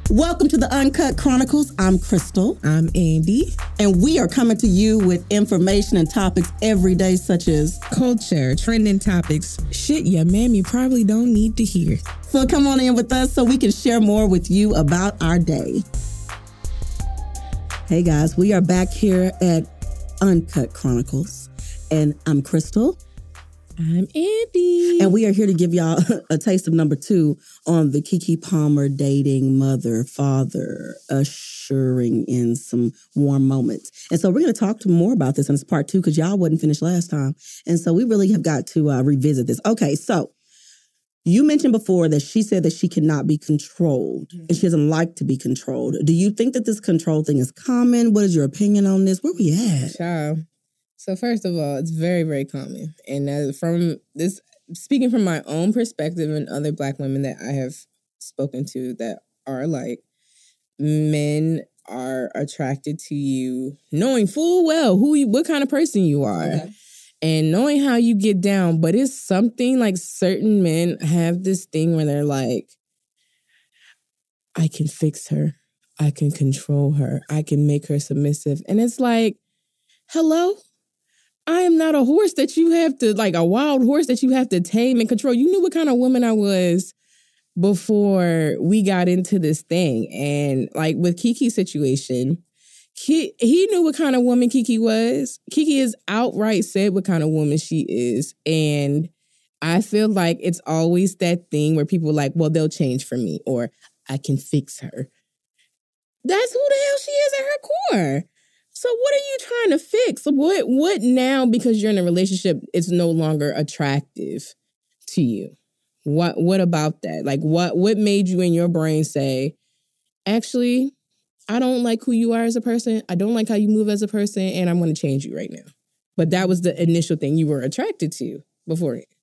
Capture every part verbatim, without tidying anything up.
Welcome to the Uncut Chronicles. I'm Crystal. I'm Andy. And we are coming to you with information and topics every day, such as culture, trending topics, shit your mammy probably don't need to hear. So come on in with us so we can share more with you about our day. Hey guys, we are back here at Uncut Chronicles. And I'm Crystal. I'm Andy. And we are here to give y'all a taste of number two on the Keke Palmer dating mother, father, ushering in some warm moments. And so we're going to talk to more about this in this part two because y'all wasn't finished last time. And so we really have got to uh, revisit this. Okay, so you mentioned before that she said that she cannot be controlled mm-hmm. and she doesn't like to be controlled. Do you think that this control thing is common? What is your opinion on this? Where we at? Child. So first of all, it's very, very common. And uh, from this, speaking from my own perspective and other Black women that I have spoken to that are alike, men are attracted to you knowing full well who you, what kind of person you are okay. and knowing how you get down. But it's something like certain men have this thing where they're like, I can fix her. I can control her. I can make her submissive. And it's like, hello? I am not a horse that you have to, like a wild horse that you have to tame and control. You knew what kind of woman I was before we got into this thing. And like with Keke's situation, he, he knew what kind of woman Keke was. Keke has outright said what kind of woman she is. And I feel like it's always that thing where people are like, well, they'll change for me or I can fix her. That's who the hell she is at her core. So what are you trying to fix? What what now, because you're in a relationship, it's no longer attractive to you? What what about that? Like, what what made you in your brain say, actually, I don't like who you are as a person. I don't like how you move as a person, and I'm going to change you right now. But that was the initial thing you were attracted to before it.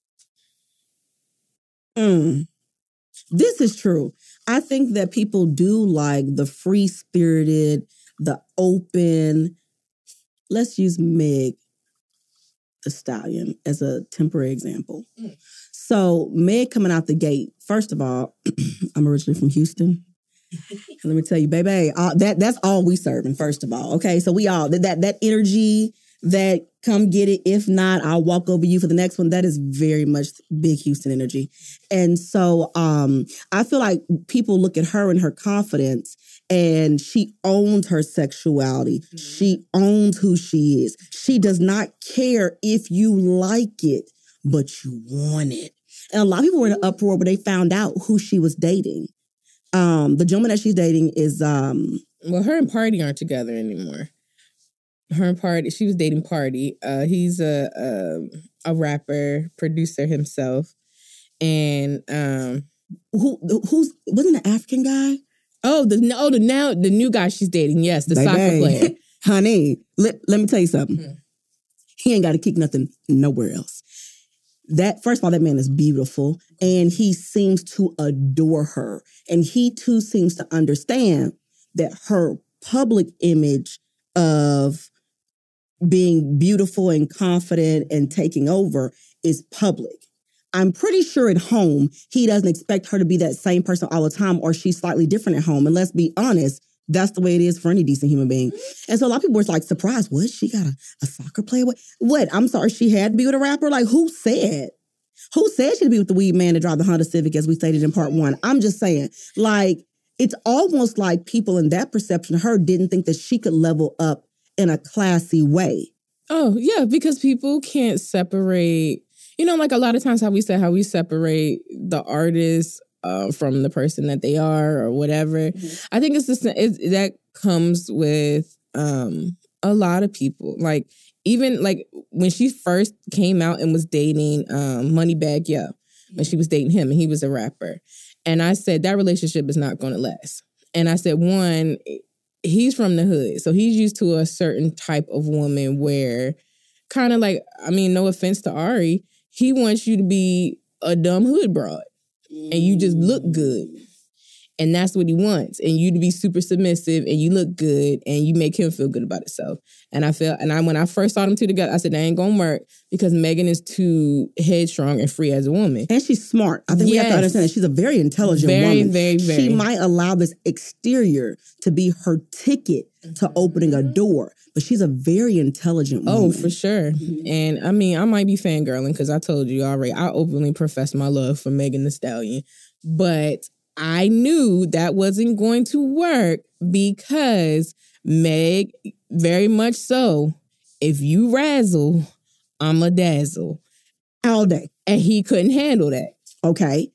Mm. This is true. I think that people do like the free-spirited, the open. Let's use Meg Thee Stallion as a temporary example. Mm. So Meg coming out the gate, first of all, I'm originally from Houston. Let me tell you, baby, uh, that that's all we serving, first of all. Okay, so we all, that, that that energy, that come get it. If not, I'll walk over you for the next one. That is very much big Houston energy. And so um, I feel like people look at her and her confidence, and she owns her sexuality. Mm-hmm. She owns who she is. She does not care if you like it, but you want it. And a lot of people were in an uproar when they found out who she was dating. Um, the gentleman that she's dating is... Um, well, her and Party aren't together anymore. Her and Party, she was dating Party. Uh, he's a, a a rapper, producer himself. And... Um, who who's... Wasn't an African guy? Oh, the oh the now the new guy she's dating, yes, the Baby. soccer player. Honey, let, let me tell you something. Mm-hmm. He ain't got to kick nothing nowhere else. That first of all, that man is beautiful, and he seems to adore her. And he too seems to understand that her public image of being beautiful and confident and taking over is public. I'm pretty sure at home, he doesn't expect her to be that same person all the time, or she's slightly different at home. And let's be honest, that's the way it is for any decent human being. And so a lot of people were like surprised. What? She got a, a soccer player? What? What? I'm sorry, she had to be with a rapper? Like, who said? Who said she'd be with the weed man to drive the Honda Civic, as we stated in part one? I'm just saying, like, it's almost like people in that perception of her didn't think that she could level up in a classy way. Oh, yeah, because people can't separate... You know, like a lot of times how we say how we separate the artist uh, from the person that they are or whatever. Mm-hmm. I think it's just it's, that comes with um, a lot of people. Like even like when she first came out and was dating um, Moneybagg Yo, mm-hmm. when she was dating him and he was a rapper. And I said, that relationship is not going to last. And I said, one, he's from the hood. So he's used to a certain type of woman where kind of like, I mean, no offense to Ari, he wants you to be a dumb hood broad and you just look good. And that's what he wants. And you to be super submissive and you look good and you make him feel good about himself. And I feel, and I when I first saw them two together, I said, that ain't gonna work because Megan is too headstrong and free as a woman. And she's smart. I think yes. we have to understand that she's a very intelligent very, woman. Very, very, very. She might allow this exterior to be her ticket to opening a door. But she's a very intelligent woman. Oh, for sure. Mm-hmm. And I mean, I might be fangirling because I told you already, I openly profess my love for Megan Thee Stallion. But I knew that wasn't going to work because Meg, very much so, if you razzle, I'm a dazzle. All day. And he couldn't handle that. Okay.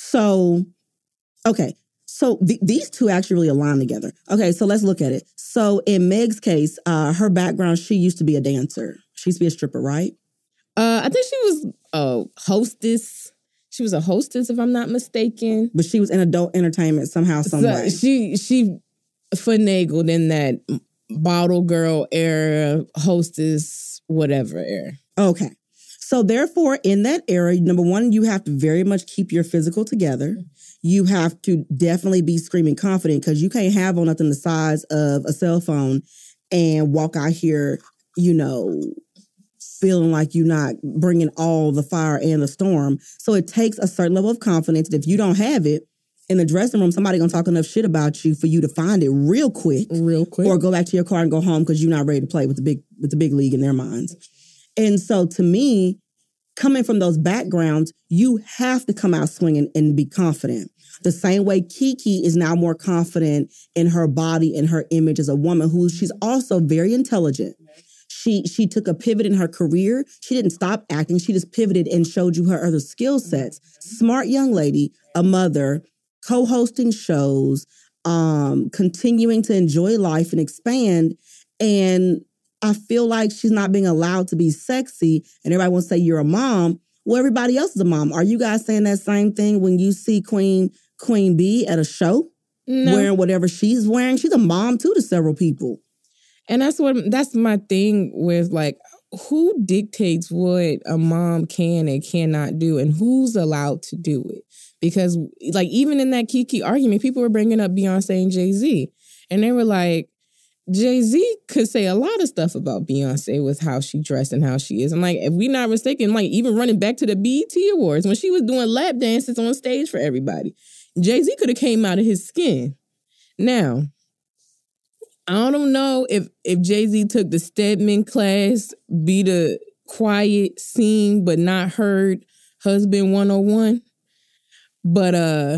So, okay. So th- these two actually really align together. Okay, so let's look at it. So in Meg's case, uh, her background, she used to be a dancer. She used to be a stripper, right? Uh, I think she was a hostess. She was a hostess, if I'm not mistaken. But she was in adult entertainment somehow, some so way. She she finagled in that bottle girl era, hostess, whatever era. Okay. So therefore, in that era, number one, you have to very much keep your physical together. You have to definitely be screaming confident because you can't have on nothing the size of a cell phone and walk out here, you know, feeling like you're not bringing all the fire and the storm. So it takes a certain level of confidence. If you don't have it in the dressing room, somebody gonna talk enough shit about you for you to find it real quick, real quick, or go back to your car and go home because you're not ready to play with the big with the big league in their minds. And so to me, coming from those backgrounds, you have to come out swinging and be confident. The same way Kiki is now more confident in her body and her image as a woman who she's also very intelligent. She she took a pivot in her career. She didn't stop acting. She just pivoted and showed you her other skill sets. Smart young lady, a mother, co-hosting shows, um, continuing to enjoy life and expand. And I feel like she's not being allowed to be sexy. And everybody wants to say you're a mom. Well, everybody else is a mom. Are you guys saying that same thing when you see Queen Queen Bee at a show? No. Wearing whatever she's wearing? She's a mom too to several people. And that's what that's my thing with, like, who dictates what a mom can and cannot do and who's allowed to do it? Because, like, even in that Kiki argument, people were bringing up Beyonce and Jay-Z. And they were like, Jay-Z could say a lot of stuff about Beyonce with how she dressed and how she is. And, like, if we're not mistaken, like, even running back to the B E T Awards, when she was doing lap dances on stage for everybody, Jay-Z could have came out of his skin. Now, I don't know if, if Jay-Z took the Stedman class, be the quiet, seen, but not heard husband one oh one. But uh,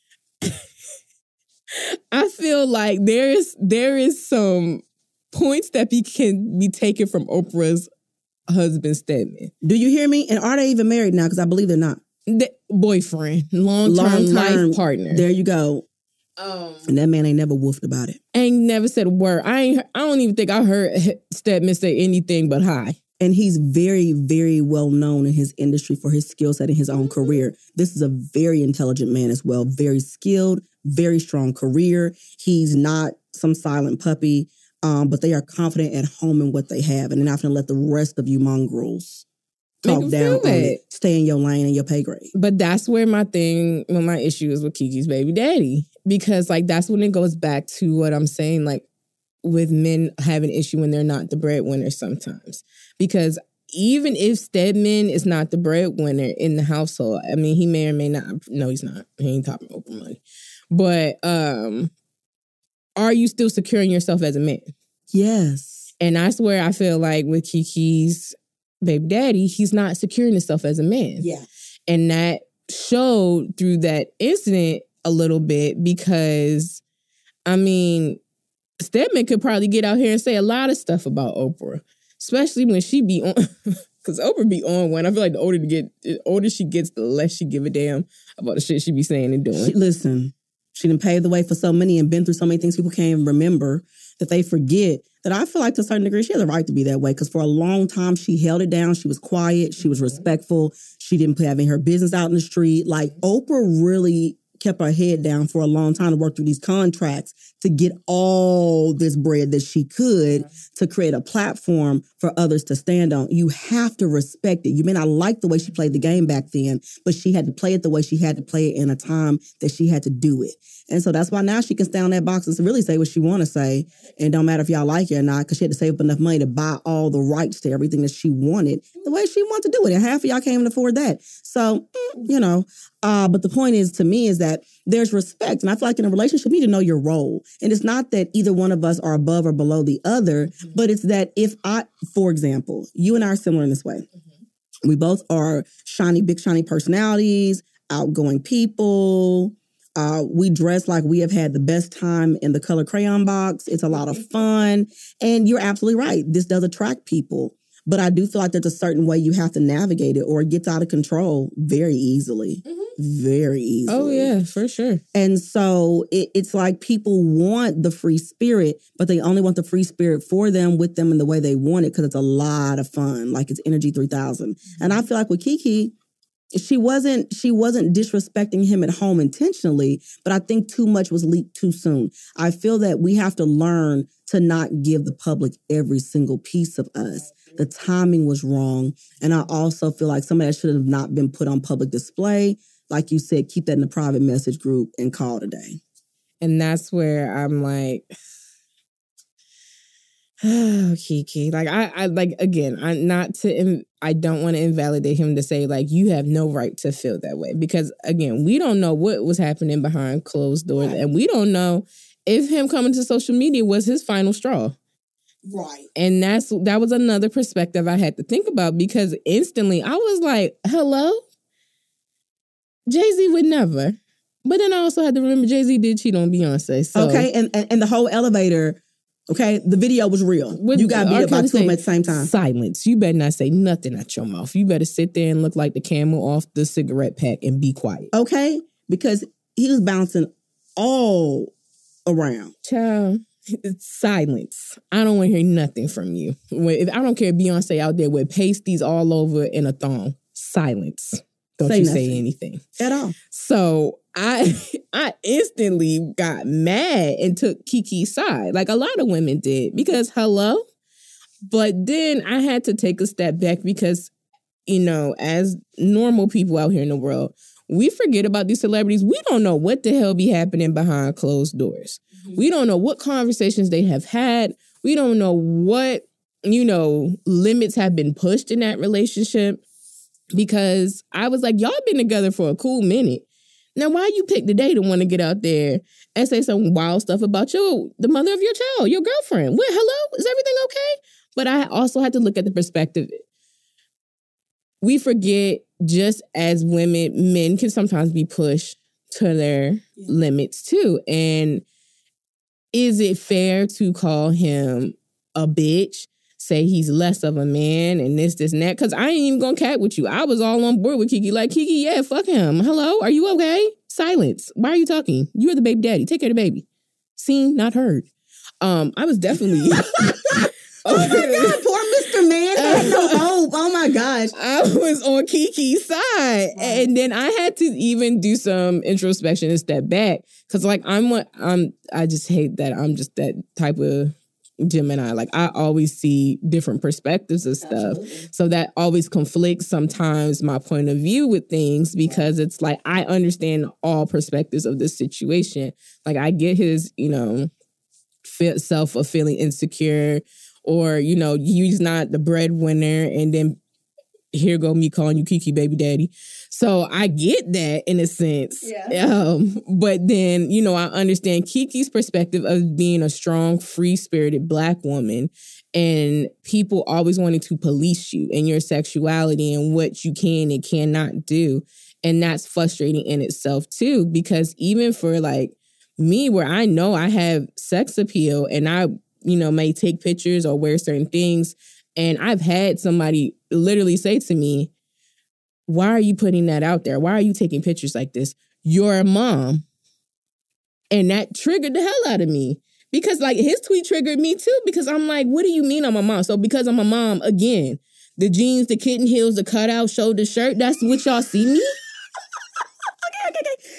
I feel like there is there is some points that be, can be taken from Oprah's husband Stedman. Do you hear me? And are they even married now? Because I believe they're not. The boyfriend, long-term, long-term life partner. There you go. Um, and that man ain't never woofed about it. Ain't never said a word. I ain't. I don't even think I heard Stedman say anything but hi. And he's very, very well known in his industry for his skill set and his own career. This is a very intelligent man as well. Very skilled, very strong career. He's not some silent puppy, um, but they are confident at home in what they have. And they're not going to let the rest of you mongrels talk down on it. Stay in your lane and your pay grade. But that's where my thing, well, my issue is with Kiki's baby daddy. Because, like, that's when it goes back to what I'm saying, like, with men having an issue when they're not the breadwinner sometimes. Because even if Stedman is not the breadwinner in the household, I mean, he may or may not, no, he's not. He ain't talking Oprah money. But um, are you still securing yourself as a man? Yes. And that's where I feel like with Kiki's baby daddy, he's not securing himself as a man. Yeah. And that showed through that incident a little bit because, I mean, Stedman could probably get out here and say a lot of stuff about Oprah, especially when she be on, because Oprah be on one. I feel like the older, to get, the older she gets, the less she give a damn about the shit she be saying and doing. She, listen, she done paved the way for so many and been through so many things people can't even remember that they forget that I feel like to a certain degree she has a right to be that way because for a long time she held it down. She was quiet. She was respectful. She didn't put having her business out in the street. Like Oprah really kept her head down for a long time to work through these contracts to get all this bread that she could yeah. to create a platform for others to stand on. You have to respect it. You may not like the way she played the game back then, but she had to play it the way she had to play it in a time that she had to do it. And so that's why now she can stay on that box and really say what she want to say. And don't matter if y'all like it or not, because she had to save up enough money to buy all the rights to everything that she wanted the way she wanted to do it. And half of y'all can't even afford that. So, you know, uh, but the point is to me is that there's respect. And I feel like in a relationship, you need to know your role. And it's not that either one of us are above or below the other, but it's that if I, for example, you and I are similar in this way. Mm-hmm. We both are shiny, big, shiny personalities, outgoing people. Uh, we dress like we have had the best time in the color crayon box. It's a lot of fun. And you're absolutely right. This does attract people. But I do feel like there's a certain way you have to navigate it or it gets out of control very easily. Mm-hmm. Very easily. Oh, yeah, for sure. And so it, it's like people want the free spirit, but they only want the free spirit for them, with them, in the way they want it because it's a lot of fun. Like it's Energy three thousand. Mm-hmm. And I feel like with Kiki, She wasn't she wasn't disrespecting him at home intentionally, but I think too much was leaked too soon. I feel that we have to learn to not give the public every single piece of us. The timing was wrong. And I also feel like some of that should have not been put on public display. Like you said, keep that in the private message group and call it a day. And that's where I'm like, oh, Kiki. Like, I, I like, again, I not to, I don't want to invalidate him to say, like, you have no right to feel that way. Because, again, we don't know what was happening behind closed doors. Right. And we don't know if him coming to social media was his final straw. Right. And that's that was another perspective I had to think about, because instantly I was like, hello? Jay-Z would never. But then I also had to remember Jay-Z did cheat on Beyonce. So. Okay, and, and and the whole elevator, okay, the video was real. With, you got beat up by two of them at the same time. Silence. You better not say nothing out your mouth. You better sit there and look like the camel off the cigarette pack and be quiet. Okay? Because he was bouncing all around. Child. It's silence. I don't want to hear nothing from you. If, I don't care if Beyonce out there with pasties all over in a thong. Silence. Don't say you nothing. Say anything. At all. So I I instantly got mad and took Kiki's side. Like a lot of women did. Because hello? But then I had to take a step back because, you know, as normal people out here in the world, we forget about these celebrities. We don't know what the hell be happening behind closed doors. We don't know what conversations they have had. We don't know what, you know, limits have been pushed in that relationship. Because I was like, y'all been together for a cool minute. Now, why you pick the day to want to get out there and say some wild stuff about your, the mother of your child, your girlfriend? What, hello? Is everything okay? But I also had to look at the perspective. We forget, just as women, men can sometimes be pushed to their yeah. limits too. And is it fair to call him a bitch, say he's less of a man and this, this, and that? Because I ain't even gonna cat with you. I was all on board with Kiki. Like, Kiki, yeah, fuck him. Hello, are you okay? Silence. Why are you talking? You're the baby daddy. Take care of the baby. Seen, not heard. Um, I was definitely... Oh my God, poor Mister Man had no hope. Oh my gosh. I was on Kiki's side. Right. And then I had to even do some introspection and step back. Cause like I'm what I'm I just hate that I'm just that type of Gemini. Like I always see different perspectives of stuff. Absolutely. So that always conflicts sometimes my point of view with things, because it's like I understand all perspectives of this situation. Like I get his, you know, self of feeling insecure. Or, you know, he's not the breadwinner, and then here go me calling you Kiki baby daddy. So I get that in a sense. Yeah. Um, but then, you know, I understand Kiki's perspective of being a strong, free-spirited Black woman, and people always wanting to police you and your sexuality and what you can and cannot do. And that's frustrating in itself, too, because even for, like, me, where I know I have sex appeal and I you know, may take pictures or wear certain things. And I've had somebody literally say to me, why are you putting that out there? Why are you taking pictures like this? You're a mom. And that triggered the hell out of me. Because like his tweet triggered me too, because I'm like, what do you mean I'm a mom? So because I'm a mom, again, the jeans, the kitten heels, the cutout, shoulder shirt, that's what y'all see me? okay, okay, okay. Okay,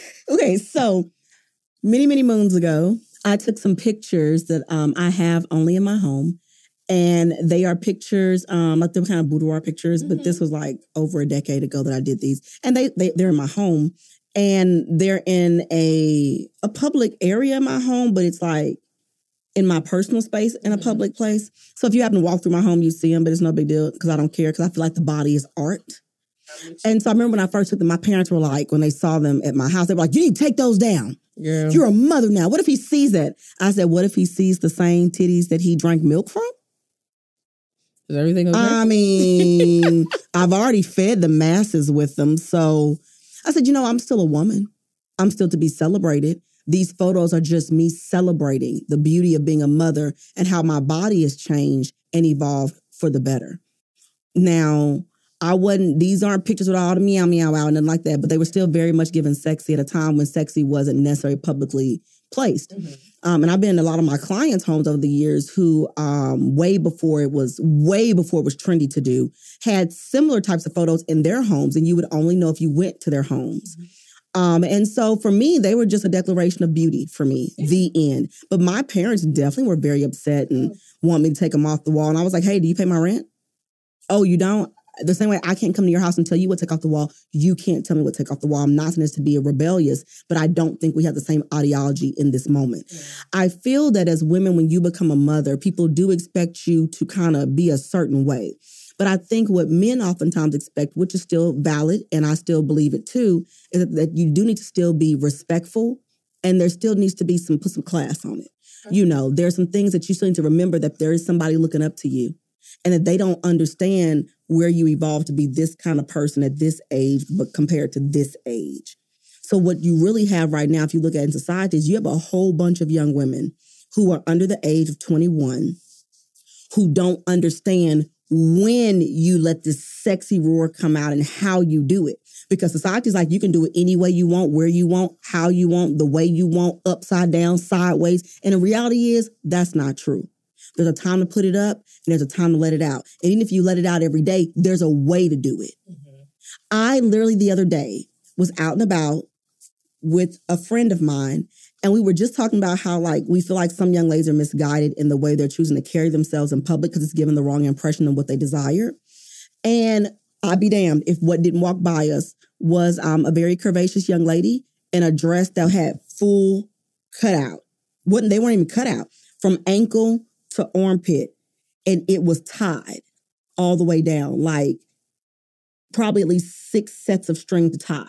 Okay, so many, many moons ago, I took some pictures that um, I have only in my home. And they are pictures, um, like they're kind of boudoir pictures, mm-hmm. but this was like over a decade ago that I did these. And they, they, they're in my home. And they're in a a public area in my home, but it's like in my personal space in a mm-hmm. public place. So if you happen to walk through my home, you see them, but it's no big deal because I don't care because I feel like the body is art. And so I remember when I first took them, my parents were like, when they saw them at my house, they were like, you need to take those down. Yeah. You're a mother now. What if he sees that? I said, what if he sees the same titties that he drank milk from? Is everything okay? I mean, I've already fed the masses with them. So I said, you know, I'm still a woman. I'm still to be celebrated. These photos are just me celebrating the beauty of being a mother and how my body has changed and evolved for the better. Now, I wasn't, these aren't pictures with all the meow, meow, out, and nothing like that, but they were still very much given sexy at a time when sexy wasn't necessarily publicly placed. Mm-hmm. Um, and I've been in a lot of my clients' homes over the years who, um, way before it was, way before it was trendy to do, had similar types of photos in their homes, and you would only know if you went to their homes. Mm-hmm. Um, and so for me, they were just a declaration of beauty for me, yeah. The end. But my parents definitely were very upset and mm-hmm. wanted me to take them off the wall. And I was like, hey, do you pay my rent? Oh, you don't? The same way I can't come to your house and tell you what to take off the wall, you can't tell me what to take off the wall. I'm not saying this to be a rebellious, but I don't think we have the same ideology in this moment. Yeah. I feel that as women, when you become a mother, people do expect you to kind of be a certain way. But I think what men oftentimes expect, which is still valid, and I still believe it too, is that, that you do need to still be respectful, and there still needs to be some, put some class on it. Okay. You know, there are some things that you still need to remember that there is somebody looking up to you. And that they don't understand where you evolved to be this kind of person at this age, but compared to this age. So what you really have right now, if you look at it in society, is you have a whole bunch of young women who are under the age of twenty-one, who don't understand when you let this sexy roar come out and how you do it. Because society's like, you can do it any way you want, where you want, how you want, the way you want, upside down, sideways. And the reality is, that's not true. There's a time to put it up and there's a time to let it out. And even if you let it out every day, there's a way to do it. Mm-hmm. I literally the other day was out and about with a friend of mine, and we were just talking about how like we feel like some young ladies are misguided in the way they're choosing to carry themselves in public because it's giving the wrong impression of what they desire. And I'd be damned if what didn't walk by us was um, a very curvaceous young lady in a dress that had full cutout. Wouldn't they weren't even cut out from ankle to armpit, and it was tied all the way down, like probably at least six sets of string to tie.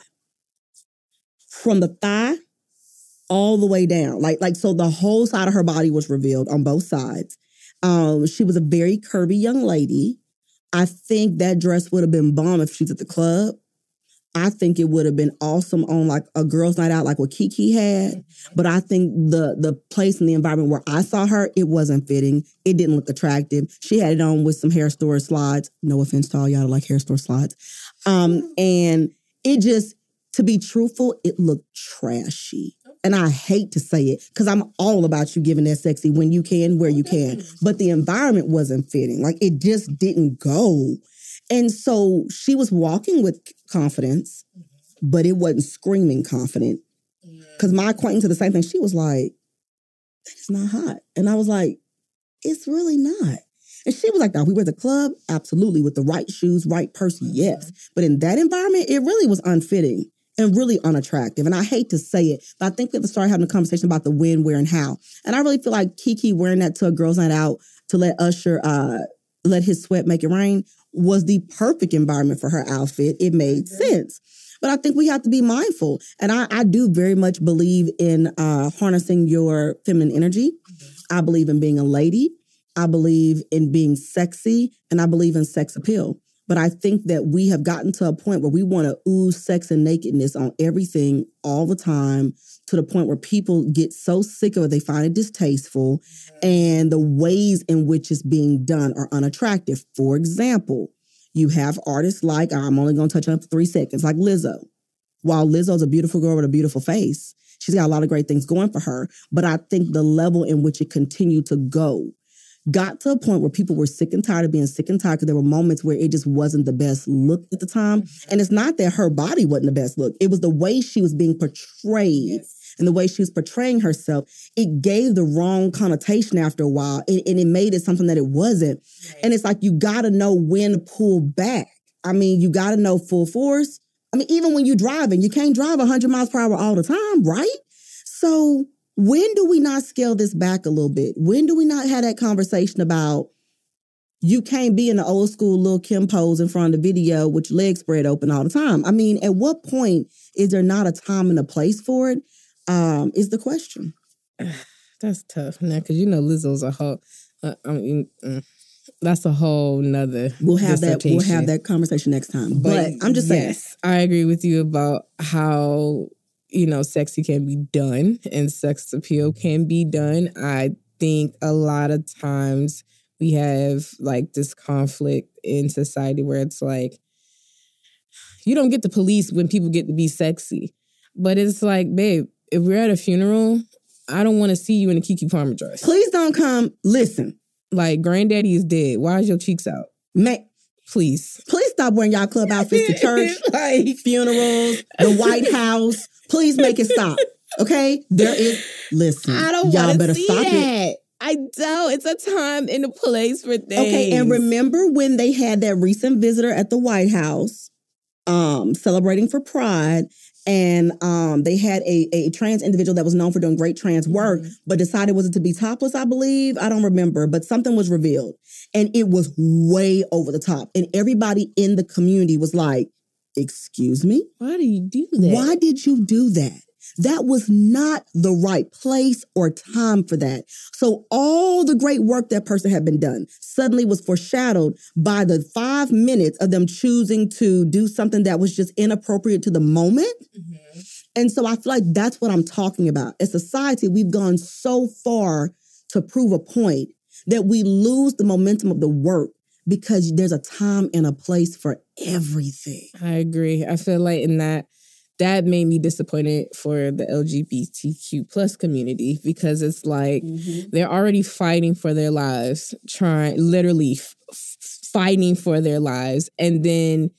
From the thigh all the way down. Like, like so the whole side of her body was revealed on both sides. Um, she was a very curvy young lady. I think that dress would have been bomb if she was at the club. I think it would have been awesome on like a girls' night out, like what Kiki had. But I think the the place and the environment where I saw her, it wasn't fitting. It didn't look attractive. She had it on with some hair store slides. No offense to all y'all that like hair store slides. Um, and it just, to be truthful, it looked trashy. And I hate to say it because I'm all about you giving that sexy when you can, where you can. But the environment wasn't fitting. Like it just didn't go. And so she was walking with confidence, but it wasn't screaming confident. Because my acquaintance did the same thing. She was like, that is not hot. And I was like, it's really not. And she was like, no, we were at the club, absolutely, with the right shoes, right person, yes. But in that environment, it really was unfitting and really unattractive. And I hate to say it, but I think we have to start having a conversation about the when, where, and how. And I really feel like Kiki wearing that to a girls' night out to let Usher uh, let his sweat make it rain was the perfect environment for her outfit. It made mm-hmm. sense. But I think we have to be mindful. And I, I do very much believe in uh, harnessing your feminine energy. Mm-hmm. I believe in being a lady. I believe in being sexy. And I believe in sex appeal. But I think that we have gotten to a point where we want to ooze sex and nakedness on everything all the time, to the point where people get so sick of it, they find it distasteful, mm-hmm. and the ways in which it's being done are unattractive. For example, you have artists like, I'm only going to touch on it for three seconds, like Lizzo. While Lizzo's a beautiful girl with a beautiful face, she's got a lot of great things going for her, but I think the level in which it continued to go got to a point where people were sick and tired of being sick and tired because there were moments where it just wasn't the best look at the time. And it's not that her body wasn't the best look. It was the way she was being portrayed. Yes. And the way she was portraying herself, it gave the wrong connotation after a while. And, and it made it something that it wasn't. Right. And it's like, you got to know when to pull back. I mean, you got to know full force. I mean, even when you're driving, you can't drive one hundred miles per hour all the time, right? So when do we not scale this back a little bit? When do we not have that conversation about you can't be in the old school Lil' Kim pose in front of the video with your legs spread open all the time? I mean, at what point is there not a time and a place for it? Um, is the question. That's tough now, because you know Lizzo's a whole. Uh, I mean, mm, that's a whole nother. We'll have that. We'll have that conversation next time. But, but I'm just saying. Yes, I agree with you about how, you know, sexy can be done and sex appeal can be done. I think a lot of times we have like this conflict in society where it's like you don't get the police when people get to be sexy, but it's like, babe, if we're at a funeral, I don't want to see you in a Kiki Palmer dress. Please don't come. Listen. Like, granddaddy is dead. Why is your cheeks out? Man, please. Please stop wearing y'all club outfits to church, like funerals, the White House. Please make it stop. Okay? There is, listen. I don't y'all want better to see stop that. it. I don't. It's a time and a place for things. Okay, and remember when they had that recent visitor at the White House um, celebrating for Pride, and um, they had a, a trans individual that was known for doing great trans work, mm-hmm. but decided was it to be topless, I believe? I don't remember, but something was revealed. And it was way over the top. And everybody in the community was like, excuse me? Why do you do that? Why did you do that? That was not the right place or time for that. So all the great work that person had been done suddenly was foreshadowed by the five minutes of them choosing to do something that was just inappropriate to the moment. Mm-hmm. And so I feel like that's what I'm talking about. As society, we've gone so far to prove a point that we lose the momentum of the work because there's a time and a place for everything. I agree. I feel like in that, that made me disappointed for the L G B T Q plus community, because it's like mm-hmm. they're already fighting for their lives, trying, literally f- fighting for their lives. And then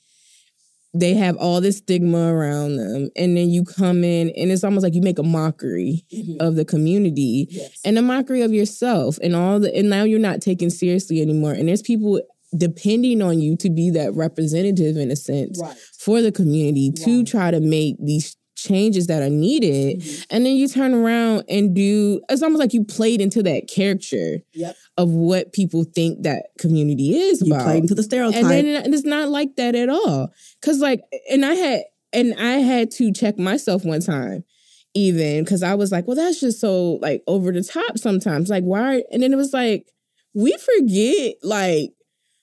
they have all this stigma around them. And then you come in and it's almost like you make a mockery mm-hmm. of the community yes. and a mockery of yourself and all the, and now you're not taken seriously anymore. And there's people depending on you to be that representative in a sense right. for the community right. to try to make these changes that are needed. Mm-hmm. And then you turn around and do, it's almost like you played into that character yep. of what people think that community is you about. You played into the stereotype. And then and it's not like that at all. Cause like, and I had, and I had to check myself one time even, cause I was like, well, that's just so like over the top sometimes. Like why? And then it was like, we forget like,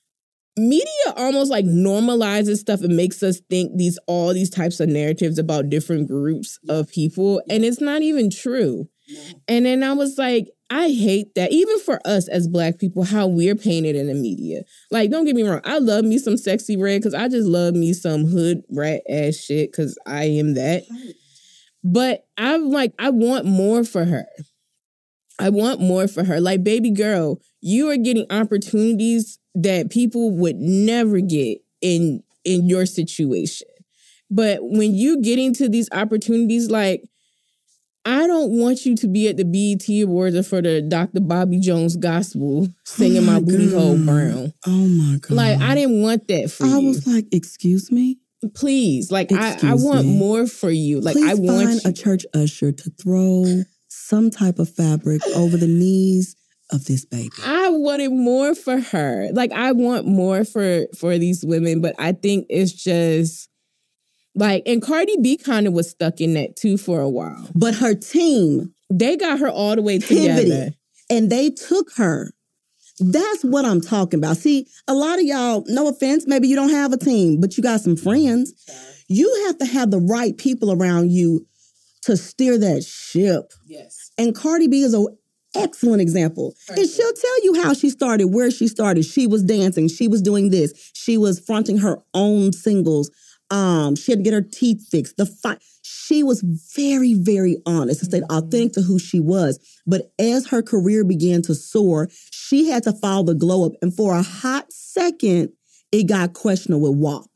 media almost like normalizes stuff and makes us think these all these types of narratives about different groups yeah. of people. Yeah. And it's not even true. No. And then I was like, I hate that. Even for us as Black people, how we're painted in the media. Like, don't get me wrong. I love me some Sexy Red because I just love me some hood rat ass shit because I am that. But I'm like, I want more for her. I want more for her. Like, baby girl, you are getting opportunities that people would never get in in your situation. But when you get into these opportunities, like, I don't want you to be at the B E T Awards or for the Doctor Bobby Jones gospel singing oh my, my booty hole brown. Oh my God. Like, I didn't want that for I you. I was like, excuse me? Please. Like, I, I want me. more for you. Like, Please I want find you. a church usher to throw some type of fabric over the knees of this baby. I wanted more for her. Like, I want more for, for these women, but I think it's just like, and Cardi B kind of was stuck in that too for a while. But her team, they got her all the way pivoted, together. And they took her. That's what I'm talking about. See, a lot of y'all, no offense, maybe you don't have a team, but you got some friends. You have to have the right people around you to steer that ship. Yes. And Cardi B is a excellent example. Perfect. And she'll tell you how she started, where she started. She was dancing. She was doing this. She was fronting her own singles Um, she had to get her teeth fixed. The fight. She was very, very honest and stayed authentic to who she was. But as her career began to soar, she had to follow the glow up. And for a hot second, it got questionable with W A P.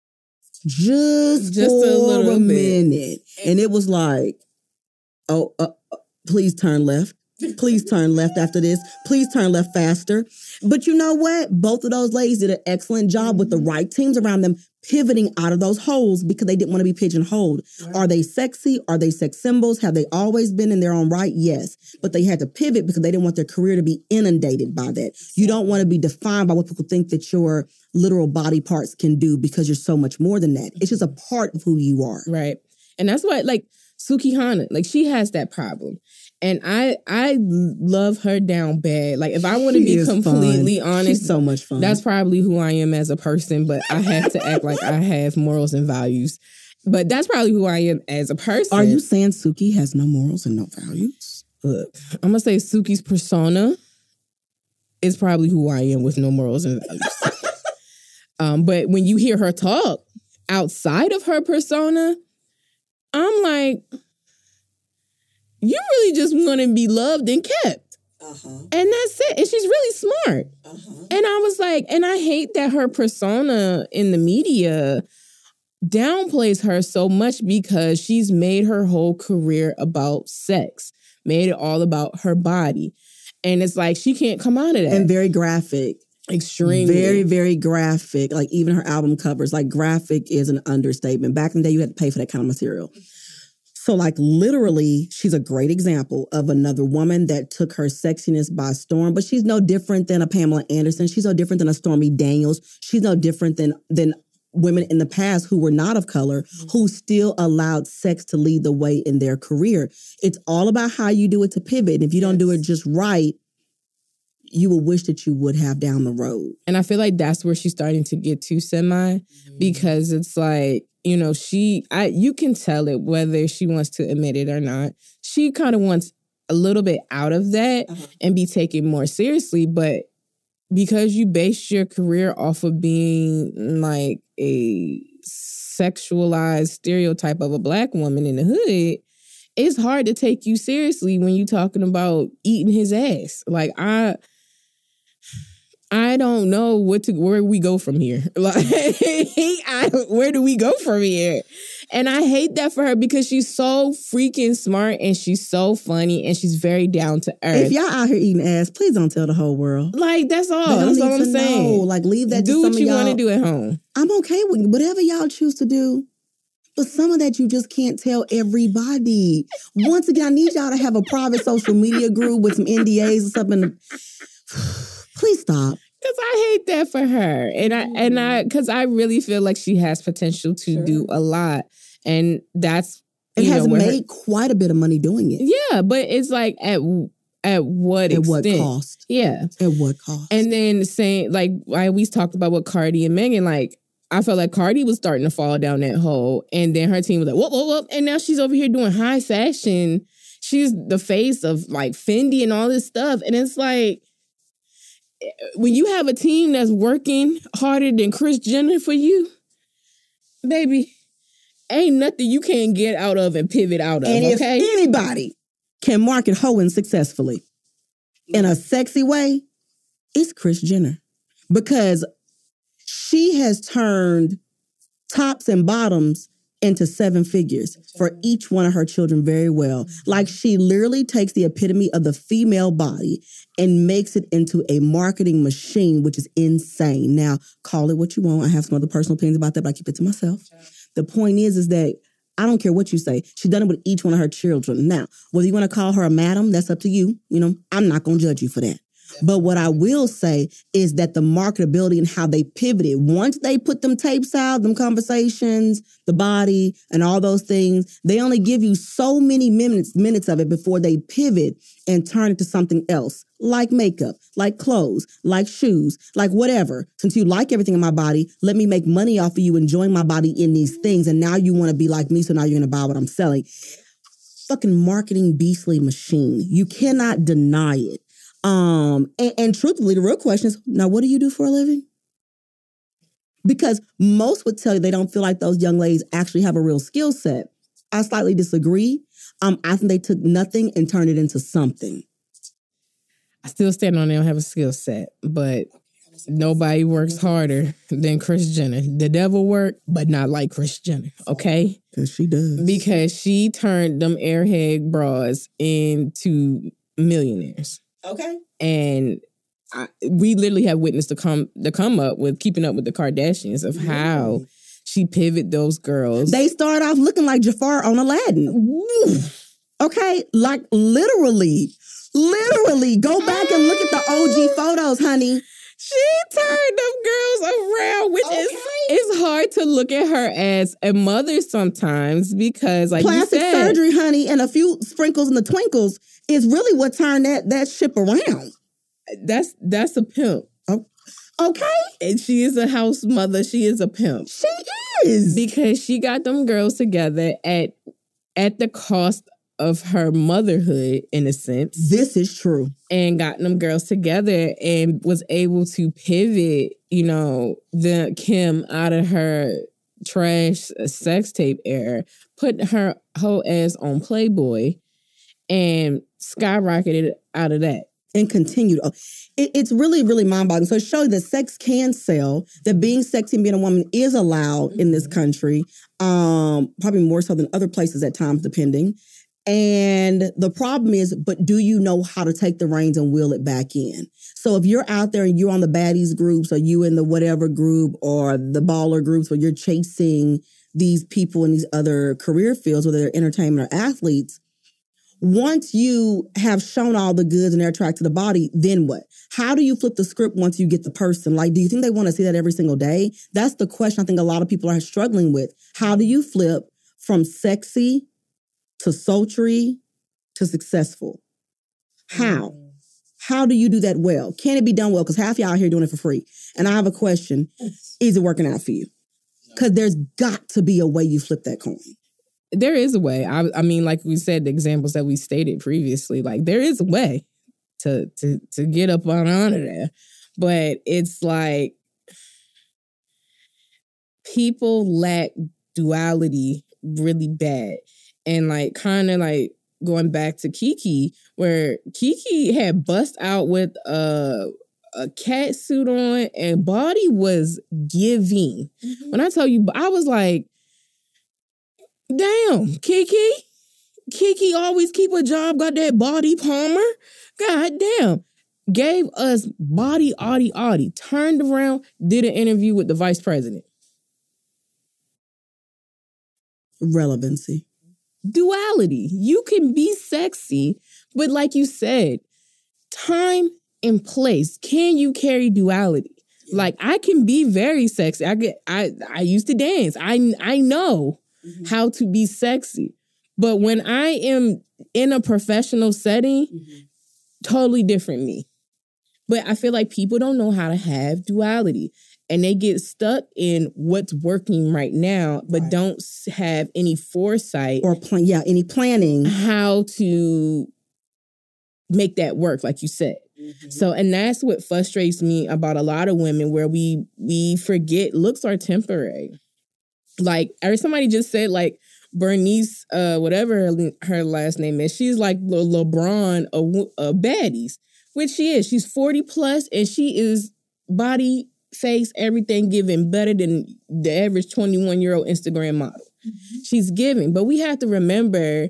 Just, Just for a, little a minute. Bit. And it was like, oh, uh, please turn left. Please turn left after this. Please turn left faster. But you know what? Both of those ladies did an excellent job with the right teams around them pivoting out of those holes because they didn't want to be pigeonholed. Right. Are they sexy? Are they sex symbols? Have they always been in their own right? Yes. But they had to pivot because they didn't want their career to be inundated by that. You don't want to be defined by what people think that your literal body parts can do because you're so much more than that. It's just a part of who you are. Right. And that's why, like, Sukihana, like, she has that problem. And I I love her down bad. Like, if I want to be completely fun. honest, she's so much fun. That's probably who I am as a person, but I have to act like I have morals and values. But that's probably who I am as a person. Are you saying Suki has no morals and no values? Look, I'm going to say Suki's persona is probably who I am with no morals and values. um, but when you hear her talk outside of her persona, I'm like, you really just want to be loved and kept. Uh-huh. And that's it. And she's really smart. Uh-huh. And I was like, and I hate that her persona in the media downplays her so much because she's made her whole career about sex, made it all about her body. And it's like, she can't come out of that. And very graphic. Extremely. Very, very graphic. Like, even her album covers, like, graphic is an understatement. Back in the day, you had to pay for that kind of material. So, like, literally, she's a great example of another woman that took her sexiness by storm. But she's no different than a Pamela Anderson. She's no different than a Stormy Daniels. She's no different than than women in the past who were not of color, who still allowed sex to lead the way in their career. It's all about how you do it to pivot. And if you don't yes. do it just right, you will wish that you would have down the road. And I feel like that's where she's starting to get to semi, mm-hmm. because it's like, you know, she, I, you can tell it whether she wants to admit it or not. She kind of wants a little bit out of that uh-huh. and be taken more seriously. But because you base your career off of being like a sexualized stereotype of a Black woman in the hood, it's hard to take you seriously when you're talking about eating his ass. Like, I... I don't know what to where we go from here. Like, I, where do we go from here? And I hate that for her because she's so freaking smart and she's so funny and she's very down to earth. If y'all out here eating ass, please don't tell the whole world. Like, that's all. That's all I'm saying. Know. Like, leave that. Do to some what you want to do at home. I'm okay with whatever y'all choose to do. But some of that you just can't tell everybody. Once again, I need y'all to have a private social media group with some N D As or something. Please stop. Because I hate that for her. And I, and I, because I really feel like she has potential to sure. do a lot. And that's, it has know, made her, quite a bit of money doing it. Yeah. But it's like, at at what at extent? At what cost? Yeah. At what cost? And then saying, like, I always talked about what Cardi and Megan, like, I felt like Cardi was starting to fall down that hole. And then her team was like, whoop, whoop, whoop. And now she's over here doing high fashion. She's the face of, like, Fendi and all this stuff. And it's like, when you have a team that's working harder than Kris Jenner for you, baby, ain't nothing you can't get out of and pivot out of, and okay? If anybody can market hoeing successfully in a sexy way, it's Kris Jenner. Because she has turned tops and bottoms into seven figures for each one of her children very well. Like, she literally takes the epitome of the female body and makes it into a marketing machine, which is insane. Now, call it what you want. I have some other personal opinions about that, but I keep it to myself. The point is, is that I don't care what you say. She's done it with each one of her children. Now, whether you want to call her a madam, that's up to you. You know, I'm not going to judge you for that. But what I will say is that the marketability and how they pivoted, once they put them tapes out, them conversations, the body, and all those things, they only give you so many minutes, minutes of it before they pivot and turn it to something else, like makeup, like clothes, like shoes, like whatever. Since you like everything in my body, let me make money off of you enjoying my body in these things. And now you want to be like me, so now you're going to buy what I'm selling. Fucking marketing beastly machine. You cannot deny it. Um, and, and truthfully, the real question is, now, what do you do for a living? Because most would tell you they don't feel like those young ladies actually have a real skill set. I slightly disagree. Um, I think they took nothing and turned it into something. I still stand on they don't have a skill set, but nobody works harder than Kris Jenner. The devil work, but not like Kris Jenner, okay? Because she does. Because she turned them airhead bras into millionaires. Okay. And I, we literally have witnessed the come the come up with Keeping Up with the Kardashians of how she pivoted those girls. They start off looking like Jafar on Aladdin. Okay, like literally, literally. Go back and look at the O G photos, honey. She turned them girls around, which okay. is it's hard to look at her as a mother sometimes because, like plastic you said, surgery, honey, and a few sprinkles and the twinkles is really what turned that that ship around. That's that's a pimp. Oh, okay, and she is a house mother. She is a pimp. She is because she got them girls together at at the cost of her motherhood, in a sense. This is true. And got them girls together and was able to pivot, you know, the Kim out of her trash sex tape era, put her whole ass on Playboy and skyrocketed out of that. And continued. It, it's really, really mind-boggling. So it shows that sex can sell, that being sexy and being a woman is allowed in this country, um, probably more so than other places at times, depending. And the problem is, but do you know how to take the reins and wheel it back in? So if you're out there and you're on the baddies groups or you in the whatever group or the baller groups where you're chasing these people in these other career fields, whether they're entertainment or athletes, once you have shown all the goods and they're attracted to the body, then what? How do you flip the script once you get the person? Like, do you think they want to see that every single day? That's the question I think a lot of people are struggling with. How do you flip from sexy to sultry to successful? How? Mm. How do you do that well? Can it be done well? Because half y'all out here doing it for free. And I have a question. Is it working out for you? Because there's got to be a way you flip that coin. There is a way. I, I mean, like we said, the examples that we stated previously, like there is a way to to to get up on honor there. But it's like people lack duality really bad. And like kind of like going back to Kiki, where Kiki had bust out with a, a cat suit on and body was giving. Mm-hmm. When I tell you, I was like, damn, Kiki. Kiki always keep a job, got that body Palmer. God damn. Gave us body, audie, audie. Turned around, did an interview with the vice president. Relevancy. Duality. You can be sexy, but like you said, time and place. Can you carry duality? Yeah. Like I can be very sexy. I get. I I used to dance. I I know mm-hmm. how to be sexy, but when I am in a professional setting, mm-hmm. totally different me. But I feel like people don't know how to have duality. And they get stuck in what's working right now, but right. don't have any foresight or plan. Yeah, any planning how to make that work, like you said. Mm-hmm. So, and that's what frustrates me about a lot of women, where we we forget looks are temporary. Like, or somebody just said, like Bernice, uh, whatever her, her last name is, she's like Le- LeBron of, of baddies, which she is. She's forty plus, and she is body. Face, everything giving better than the average twenty-one-year-old Instagram model. Mm-hmm. She's giving. But we have to remember,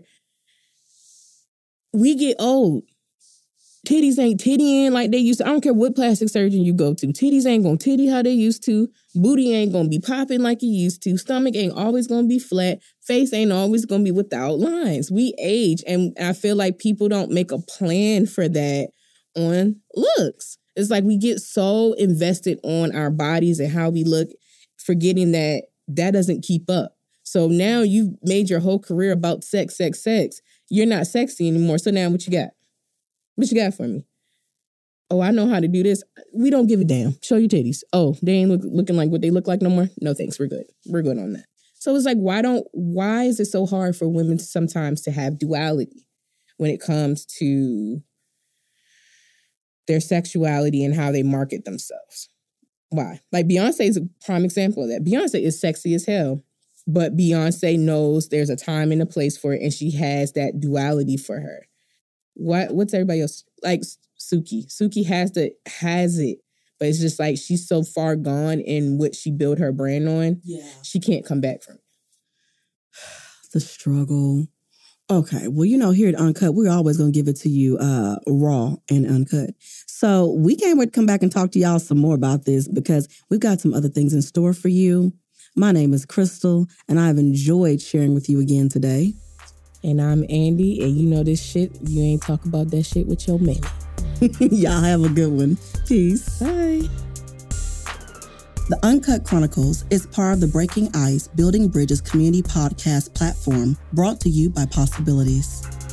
we get old. Titties ain't tittying like they used to. I don't care what plastic surgeon you go to. Titties ain't gonna titty how they used to. Booty ain't gonna be popping like it used to. Stomach ain't always gonna be flat. Face ain't always gonna be without lines. We age, and I feel like people don't make a plan for that on looks. It's like we get so invested on our bodies and how we look, forgetting that that doesn't keep up. So now you've made your whole career about sex, sex, sex. You're not sexy anymore. So now what you got? What you got for me? Oh, I know how to do this. We don't give a damn. Show your titties. Oh, they ain't look, looking like what they look like no more? No, thanks. We're good. We're good on that. So it's like, why don't, why is it so hard for women sometimes to have duality when it comes to their sexuality and how they market themselves? Why? Like Beyonce is a prime example of that. Beyonce is sexy as hell, but Beyonce knows there's a time and a place for it, and she has that duality for her. What? What's everybody else like? Suki. Suki has the has it, but it's just like she's so far gone in what she built her brand on. Yeah, she can't come back from it. The struggle. Okay, well, you know, here at Uncut, we're always going to give it to you uh, raw and uncut. So we can't wait to come back and talk to y'all some more about this because we've got some other things in store for you. My name is Crystal, and I've enjoyed sharing with you again today. And I'm Andy, and you know this shit, you ain't talk about that shit with your man. Y'all have a good one. Peace. Bye. The Uncut Chronicles is part of the Breaking Ice Building Bridges community podcast platform brought to you by Possibilities.